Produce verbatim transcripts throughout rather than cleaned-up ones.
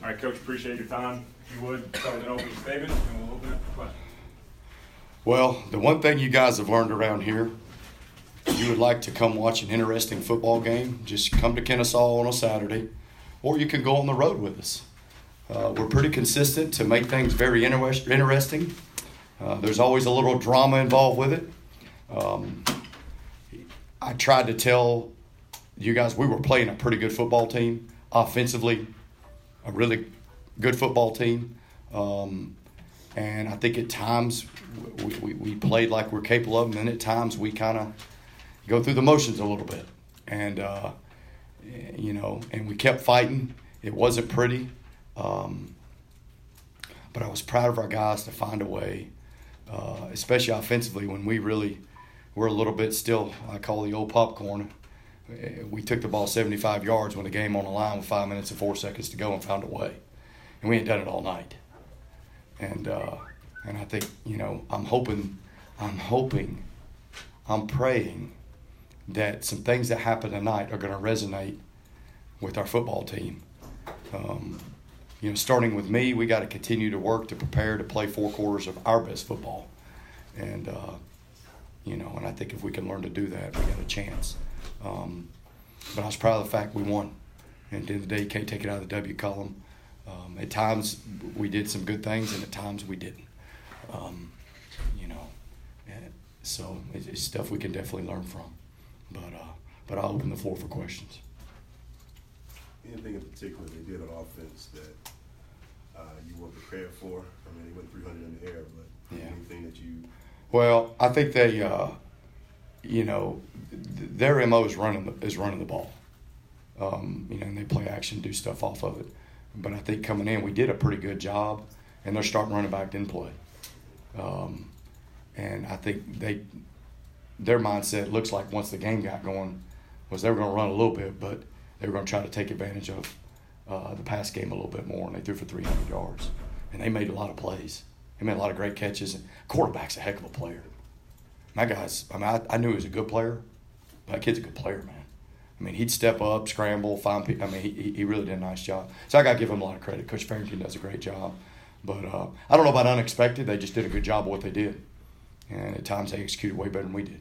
All right, Coach, appreciate your time. If you would, start with an opening statement, and we'll open up for questions. Well, the one thing you guys have learned around here, you would like to come watch an interesting football game, just come to Kennesaw on a Saturday, or you can go on the road with us. Uh, we're pretty consistent to make things very inter- interesting. Uh, there's always a little drama involved with it. Um, I tried to tell you guys we were playing a pretty good football team, offensively, a really good football team. Um, and I think at times we, we, we played like we're capable of, and then at times we kind of go through the motions a little bit. And, uh, you know, and we kept fighting. It wasn't pretty. Um, but I was proud of our guys to find a way, uh, especially offensively when we really were a little bit still, I call the old popcorn. We took the ball seventy-five yards when the game on the line with five minutes and four seconds to go and found a way. And we ain't done it all night. And uh, and I think, you know, I'm hoping, I'm hoping, I'm praying that some things that happen tonight are going to resonate with our football team. Um, you know, starting with me, we got to continue to work to prepare to play four quarters of our best football. And, uh, you know, and I think if we can learn to do that, we got a chance. Um, but I was proud of the fact we won. And at the end of the day, you can't take it out of the W column. Um, at times we did some good things, and at times we didn't. Um, you know, and so it's, it's stuff we can definitely learn from. But uh, but I'll open the floor for questions. Anything in particular they did on offense that uh, you weren't prepared for? I mean, they went three hundred in the air, but yeah. anything that you... Well, I think they, uh, you know, th- their M O is running the, is running the ball. Um, you know, and they play action, do stuff off of it. But I think coming in, we did a pretty good job, and their starting running back didn't play. Um, and I think they, their mindset looks like once the game got going was they were going to run a little bit, but they were going to try to take advantage of uh, the pass game a little bit more, and they threw for three hundred yards. And they made a lot of plays. They made a lot of great catches. And quarterback's a heck of a player. My guy's, I mean, I, I knew he was a good player, but that kid's a good player, man. I mean, he'd step up, scramble, find people. I mean, he he really did a nice job. So I got to give him a lot of credit. Coach Farrington does a great job. But uh, I don't know about unexpected. They just did a good job of what they did. And at times they executed way better than we did.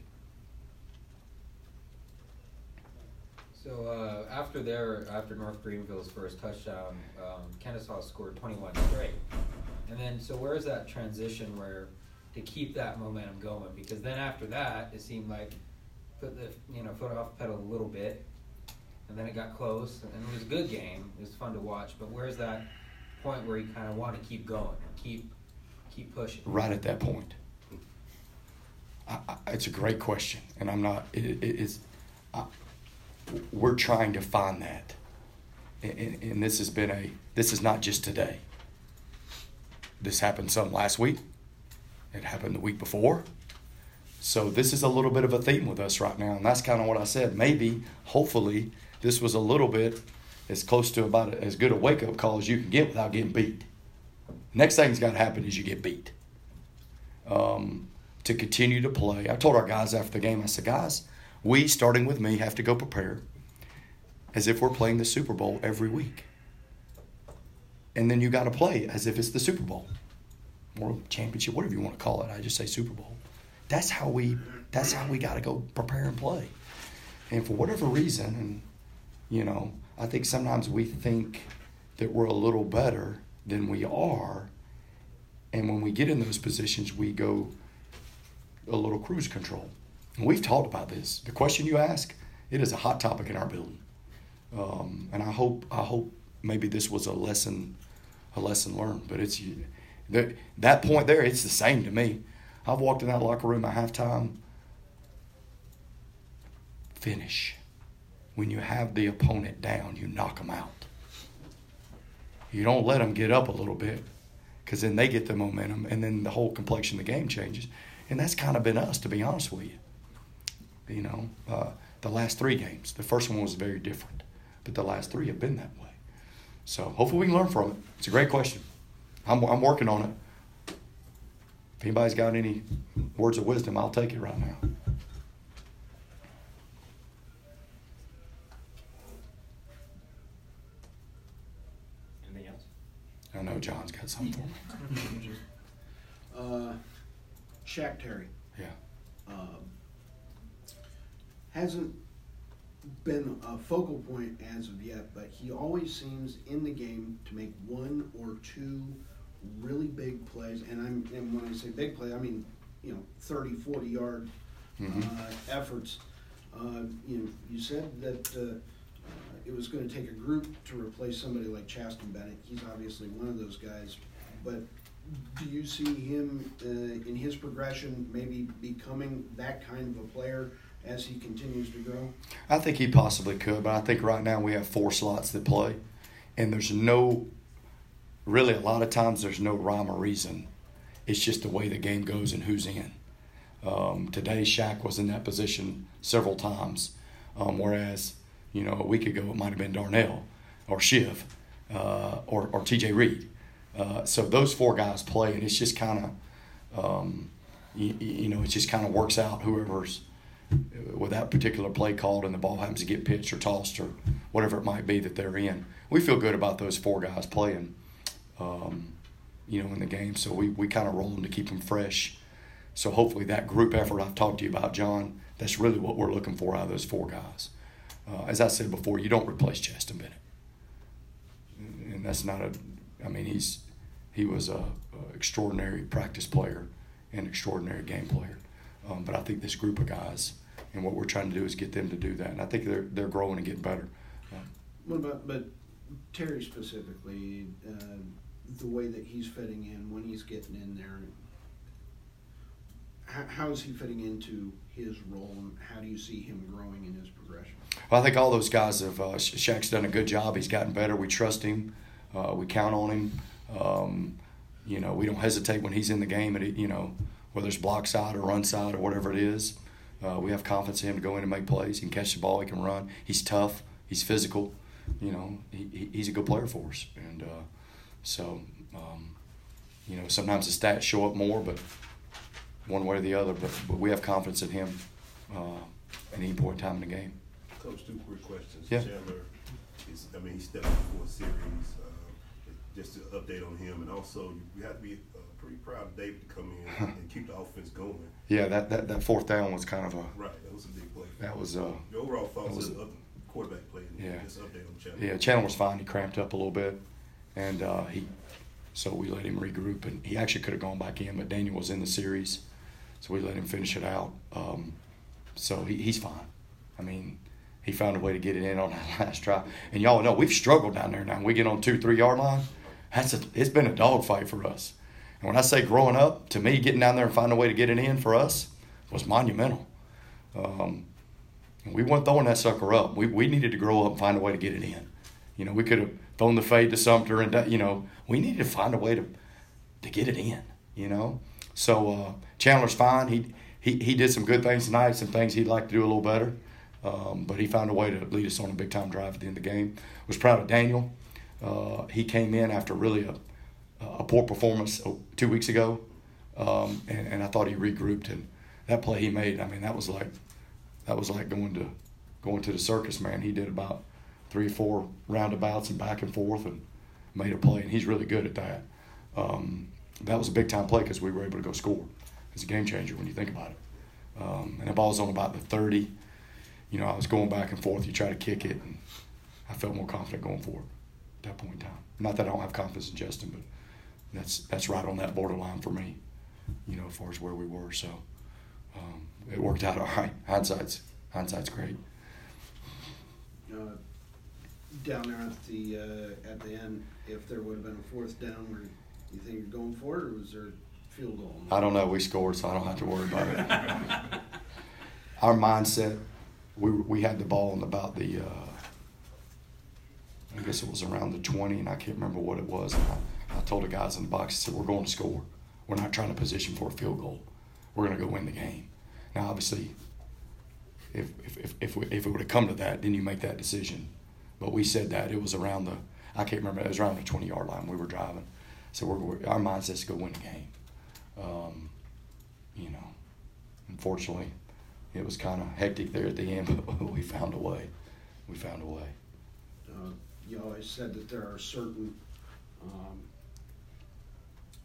So uh, after their after North Greenville's first touchdown, um, Kennesaw scored twenty-one straight. And then, so where is that transition where to keep that momentum going? Because then after that, it seemed like put the you know foot off the pedal a little bit, and then it got close, and it was a good game. It was fun to watch. But where's that point where you kind of want to keep going, keep keep pushing? Right at that point. I, I, it's a great question, and I'm not. It, it, it's. I, we're trying to find that, and, and this has been a. This is not just today. This happened some last week. It happened the week before. So this is a little bit of a theme with us right now, and that's kind of what I said. Maybe, hopefully, this was a little bit as close to about as good a wake-up call as you can get without getting beat. Next thing's got to happen is you get beat. Um, to continue to play. I told our guys after the game, I said, guys, we, starting with me, have to go prepare as if we're playing the Super Bowl every week. And then you got to play as if it's the Super Bowl. World Championship, whatever you want to call it. I just say Super Bowl. That's how we that's how we got to go prepare and play. And for whatever reason, and you know, I think sometimes we think that we're a little better than we are. And when we get in those positions, we go a little cruise control. And we've talked about this. The question you ask, it is a hot topic in our building. Um, and I hope I hope maybe this was a lesson a lesson learned. But it's that that point there, it's the same to me. I've walked in that locker room at halftime. Finish. When you have the opponent down, you knock them out. You don't let them get up a little bit, because then they get the momentum, and then the whole complexion of the game changes. And that's kind of been us, to be honest with you. You know, uh, the last three games. The first one was very different, but the last three have been that way. So hopefully we can learn from it. It's a great question. I'm I'm working on it. If anybody's got any words of wisdom, I'll take it right now. Anything else? I know John's got something for me. Uh, Shaq Terry. Yeah. Um, hasn't been a focal point as of yet, but he always seems in the game to make one or two really big plays. And I'm and when I say big play, I mean, you know, thirty, forty yard Mhm. uh, efforts. Uh, you know, you said that uh, uh, it was going to take a group to replace somebody like Chaston Bennett. He's obviously one of those guys, but do you see him uh, in his progression maybe becoming that kind of a player as he continues to grow? I think he possibly could, but I think right now we have four slots that play, and there's no, really a lot of times there's no rhyme or reason. It's just the way the game goes and who's in. Um, today, Shaq was in that position several times, um, whereas, you know, a week ago it might have been Darnell or Shiv uh, or, or T J Reed. Uh, so those four guys play, and it's just kind of, um, you, you know, it just kind of works out whoever's with that particular play called and the ball happens to get pitched or tossed or whatever it might be that they're in. We feel good about those four guys playing, um, you know, in the game. So we, we kind of roll them to keep them fresh. So hopefully that group effort I've talked to you about, John, that's really what we're looking for out of those four guys. Uh, as I said before, you don't replace Chaston Bennett. And that's not a, I mean, he's he was a, a extraordinary practice player and extraordinary game player. Um, but I think this group of guys, and what we're trying to do is get them to do that. And I think they're they're growing and getting better. Um, What about, but Terry specifically, uh, the way that he's fitting in, when he's getting in there, how, how is he fitting into his role, and how do you see him growing in his progression? I think all those guys have, uh, Shaq's done a good job. He's gotten better. We trust him. Uh, we count on him. Um, you know, we don't hesitate when he's in the game, and, you know, whether it's block side or run side or whatever it is. Uh, we have confidence in him to go in and make plays. He can catch the ball. He can run. He's tough. He's physical. You know, he, he's a good player for us. And uh, so, um, you know, sometimes the stats show up more, but one way or the other. But, but we have confidence in him uh, at any point in time in the game. Coach, two quick questions. Yeah. Chandler, is, I mean, he stepped up for a series. Uh, just to update on him, and also you have to be uh, pretty proud of David to come in and keep the offense going. Yeah, that, that, that fourth down was kind of a right. That was a big play. That was uh. Your overall thoughts was, of the other quarterback play. Yeah. Just update on Chandler. Yeah, Chandler was fine. He cramped up a little bit, and uh, he so we let him regroup, and he actually could have gone back in, but Daniel was in the series, so we let him finish it out. Um, so he, he's fine. I mean, he found a way to get it in on that last try, and y'all know we've struggled down there. Now we get on two, three yard line. That's a, it's been a dogfight for us. And when I say growing up, to me, getting down there and finding a way to get it in for us was monumental. Um, and we weren't throwing that sucker up. We we needed to grow up and find a way to get it in. You know, we could have thrown the fade to Sumter, and you know, we needed to find a way to to get it in. You know, so uh, Chandler's fine. He he he did some good things tonight. Some things he'd like to do a little better. Um, but he found a way to lead us on a big time drive at the end of the game. Was proud of Daniel. Uh, he came in after really a, a poor performance two weeks ago, um, and, and I thought he regrouped. And that play he made, I mean, that was like that was like going to going to the circus, man. He did about three or four roundabouts and back and forth and made a play, and he's really good at that. Um, that was a big time play because we were able to go score. It's a game changer when you think about it. Um, and the ball was on about the thirty. You know, I was going back and forth. You try to kick it, and I felt more confident going forward at that point in time. Not that I don't have confidence in Justin, but that's that's right on that borderline for me, you know, as far as where we were. So um, it worked out all right. Hindsight's, hindsight's great. Uh, down there at the uh, at the end, if there would have been a fourth down, where you think you're going for it, or was there a field goal? I don't know. We scored, so I don't have to worry about it. Our mindset, we we had the ball in about the, uh, I guess it was around the twenty, and I can't remember what it was. And I, I told the guys in the box, I said, we're going to score. We're not trying to position for a field goal. We're going to go win the game. Now, obviously, if if if if, we, if it would have come to that, then you make that decision. But we said that. It was around the, I can't remember, it was around the twenty-yard line we were driving. So we're, we're, our mindset is to go win the game. Um, you know, unfortunately, it was kind of hectic there at the end, but we found a way. We found a way. Uh, you always said that there are certain um,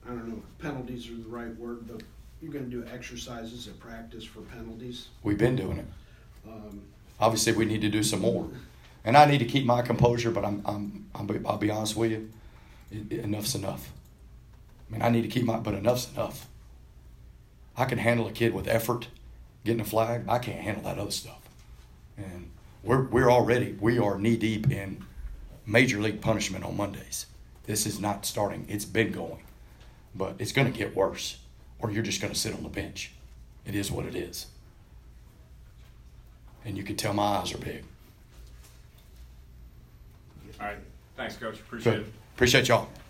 I don't know if penalties are the right word, but you're going to do exercises at practice for penalties. We've been doing it. Um, Obviously, we need to do some more. And I need to keep my composure, but I'm, I'm, I'm I'll be honest with you, it, it, enough's enough. I mean, I need to keep my, but enough's enough. I can handle a kid with effort, getting a flag. I can't handle that other stuff. And we're we're already, we are knee deep in major league punishment on Mondays. This is not starting. It's been going. But it's going to get worse, or you're just going to sit on the bench. It is what it is. And you can tell my eyes are big. All right. Thanks, Coach. Appreciate Good. it. Appreciate y'all.